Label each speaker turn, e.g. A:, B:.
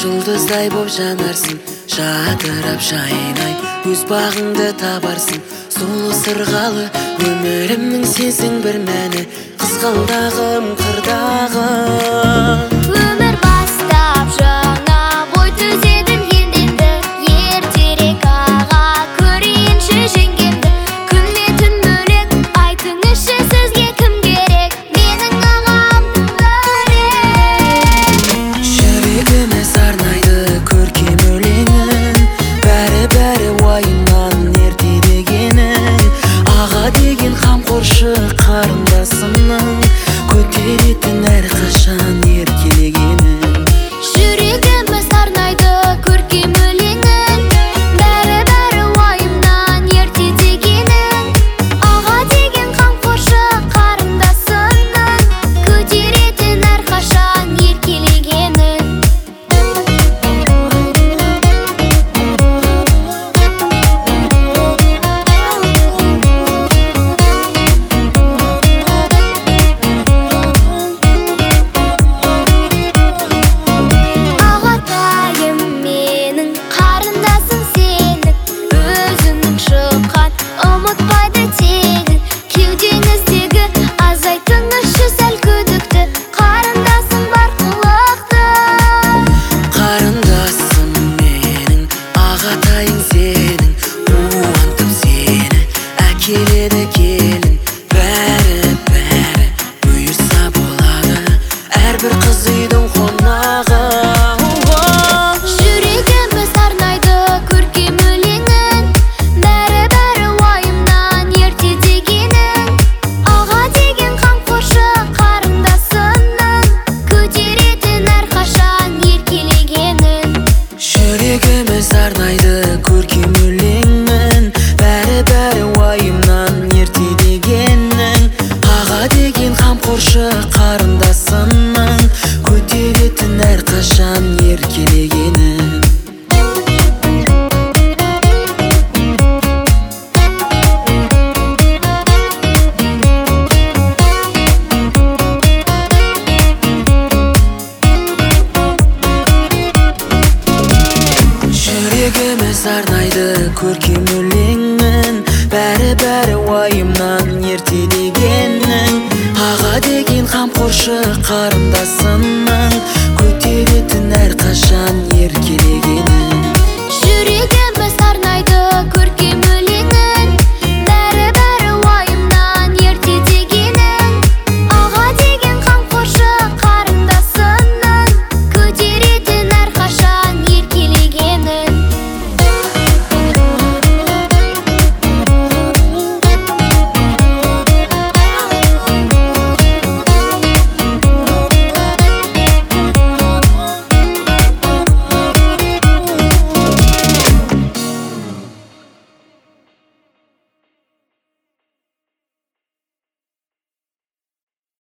A: Жұлдыздай боп жанарсың, жадырап жайнай, өз бағыңды табарсың. Сұлу сырғалы өмірімнің сенсің бір мәні, қызғалдағым қырдағы.
B: Өмір бастап жаңа бой түзедің енді, ертерек аға көрейінші жеңгемді. Күн мен түн бөлек, айтыңызшы сізге кім керек, менің ағам бөлек.
A: Жүрегіме сарнайды көркем өлеңін, бәрі уайымнан ерте дегенің. Аға деген қамқоршы қарындасымның, көтеретін әрқашан еркелегенің.
B: Жүрегіме сарнайды көркем өлеңін, бәрі уайымнан ерте дегенің. Аға деген қамқоршы қарындасымның, көтеретін әрқашан еркелегенің. Ағатайым менің, қарындасым сенің, өзінің шыққан ұмытпайды тегін. Кеудеңіздегі азайтыңызшы сәл күдікті, қарындасым бар қылықты.
A: Қарындасым менің, ағатайың сенің, қуантып сені әкеледі келін. Бәрі бұйырса болады, әрбір қыз үйдің қонағы.
B: Жүрегіме сарнайды көркем өлеңін, бәрі уайымнан ерте дегенің. Аға деген қамқоршы қарындасымның, көтеретін әрқашан еркелегенің.
A: Жүрегіме сарнайды көркем өлеңін, бәрі уайымнан ерте дегенің. Аға деген қамқоршы қарындасымның, көтеретін әрқашан еркелегенің. Жүрегіме сарнайды көркем өлеңін, бәрі уайымнан ерте дегенің. Аға деген қамқоршы қарындасымның, көтеретін әрқашан